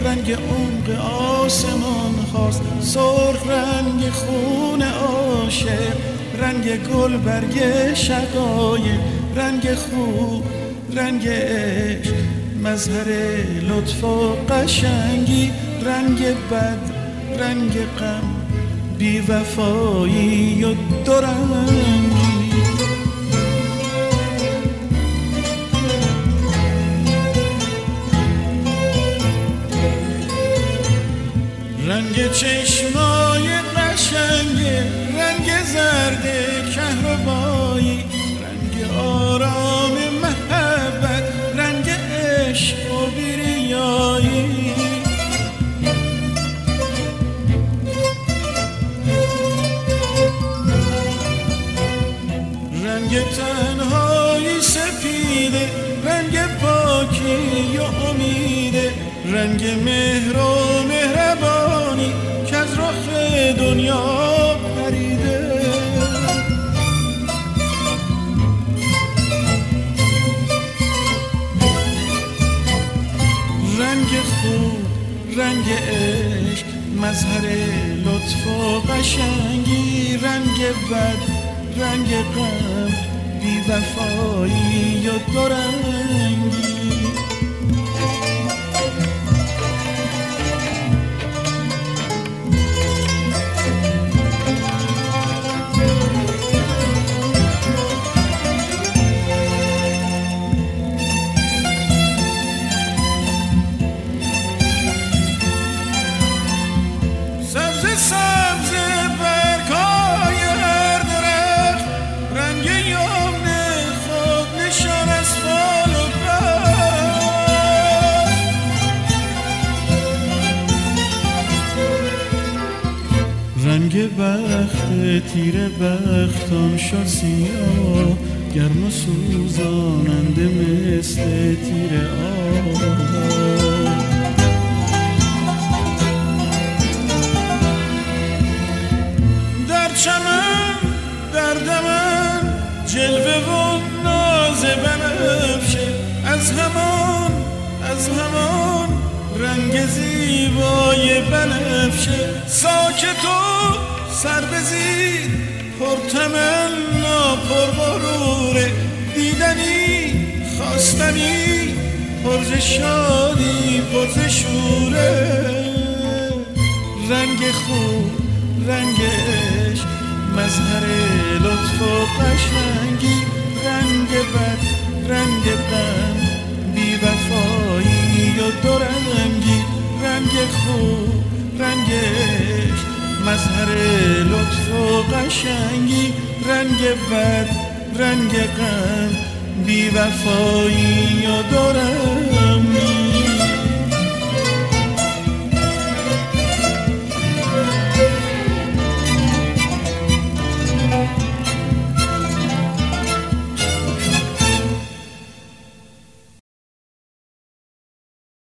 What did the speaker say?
رنگ عمق آسمان هاست، سرخ رنگ خون عاشق، رنگ گل برگ شقایق، رنگ خوب رنگ عشق، مظهر لطف و قشنگی، رنگ بد رنگ غم، بی وفایی و دورنگی. رنگ چشمای قشنگ، رنگ زرد کهربایی، رنگ آرام محبت، رنگ عشق و بیریایی. رنگ تنهایی سپیده، رنگ پاکی و امیده، رنگ مهر و مهربانی که از رخ دنیا پریده. رنگ خوب رنگ عشق، مظهر لطف و قشنگی، رنگ بد رنگ غم، بی وفایی و دورنگی. سبز برگای هر درخت، رنگ یمن خود نشان از فال و بخت. رنگ بخت تیره بختان شد سیاه، گرم و سوزاننده مثل تیر آه. چمن در دمن جلوه و ناز بنفشه، از همان رنگ زیبای بنفشه. ساکت و سر بزیر پرتمنا پرغروره، دیدنی خواستنی پرز شادی پرز شوره. رنگ خوب رنگ عشق، مظهر لطف و قشنگی، رنگ بد رنگ غم، بی وفایی و دورنگی. رنگ خوب رنگ عشق، مظهر لطف و قشنگی، رنگ بد رنگ غم، بی وفایی و دورنگی.